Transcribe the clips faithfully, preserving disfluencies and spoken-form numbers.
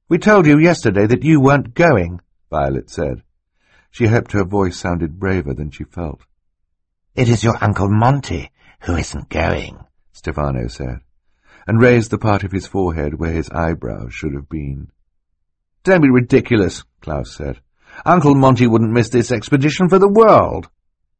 "We told you yesterday that you weren't going," Violet said. She hoped her voice sounded braver than she felt. "It is your Uncle Monty who isn't going," Stefano said, and raised the part of his forehead where his eyebrows should have been. "Don't be ridiculous," Klaus said. "Uncle Monty wouldn't miss this expedition for the world."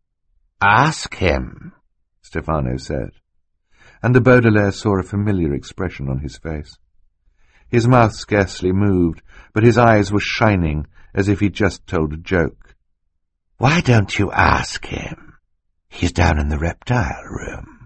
"Ask him," Stefano said, and the Baudelaire saw a familiar expression on his face. His mouth scarcely moved, but his eyes were shining as if he'd just told a joke. "Why don't you ask him? He's down in the reptile room."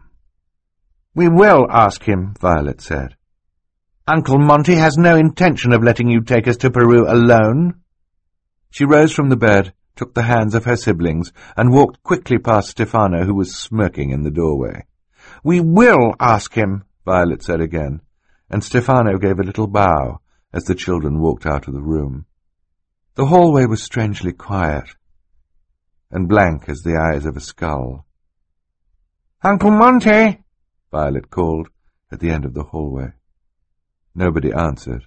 "We will ask him," Violet said. "Uncle Monty has no intention of letting you take us to Peru alone." She rose from the bed, took the hands of her siblings, and walked quickly past Stefano, who was smirking in the doorway. "We will ask him," Violet said again, and Stefano gave a little bow as the children walked out of the room. The hallway was strangely quiet, and blank as the eyes of a skull. "Uncle Monty!" Violet called at the end of the hallway. Nobody answered.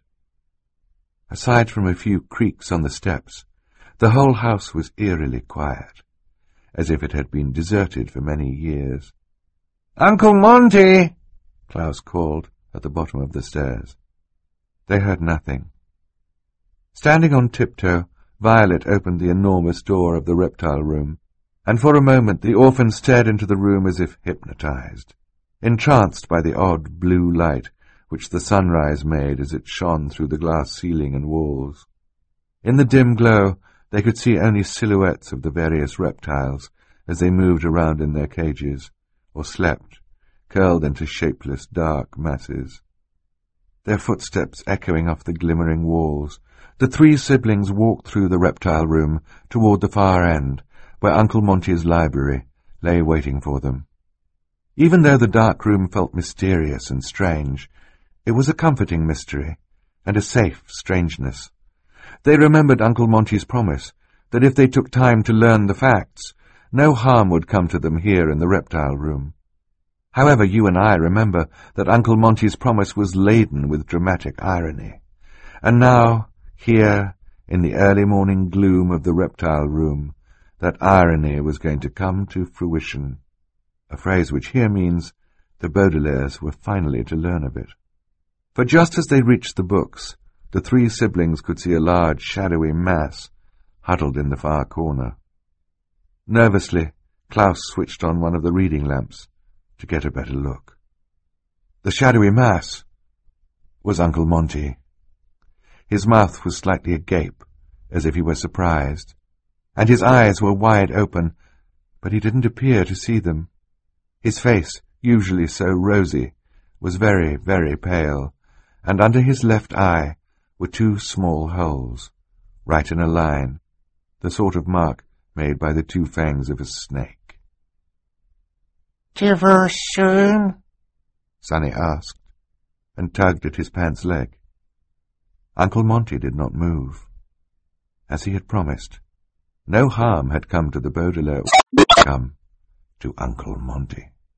Aside from a few creaks on the steps, the whole house was eerily quiet, as if it had been deserted for many years. "Uncle Monty!" Klaus called at the bottom of the stairs. They heard nothing. Standing on tiptoe, Violet opened the enormous door of the reptile room, and for a moment the orphan stared into the room as if hypnotized, entranced by the odd blue light which the sunrise made as it shone through the glass ceiling and walls. In the dim glow they could see only silhouettes of the various reptiles as they moved around in their cages, or slept, curled into shapeless dark masses. Their footsteps echoing off the glimmering walls, the three siblings walked through the reptile room toward the far end, where Uncle Monty's library lay waiting for them. Even though the dark room felt mysterious and strange, it was a comforting mystery, and a safe strangeness. They remembered Uncle Monty's promise that if they took time to learn the facts, no harm would come to them here in the reptile room. However, you and I remember that Uncle Monty's promise was laden with dramatic irony, and now, here, in the early morning gloom of the reptile room, that irony was going to come to fruition, a phrase which here means the Baudelaires were finally to learn of it. For just as they reached the books, the three siblings could see a large, shadowy mass huddled in the far corner. Nervously, Klaus switched on one of the reading lamps to get a better look. The shadowy mass was Uncle Monty. His mouth was slightly agape, as if he were surprised, and his eyes were wide open, but he didn't appear to see them. His face, usually so rosy, was very, very pale, and under his left eye were two small holes, right in a line, the sort of mark made by the two fangs of a snake. "Too soon?" Sonny asked, and tugged at his pants leg. Uncle Monty did not move. As he had promised, no harm had come to the Baudelaire, come to Uncle Monty.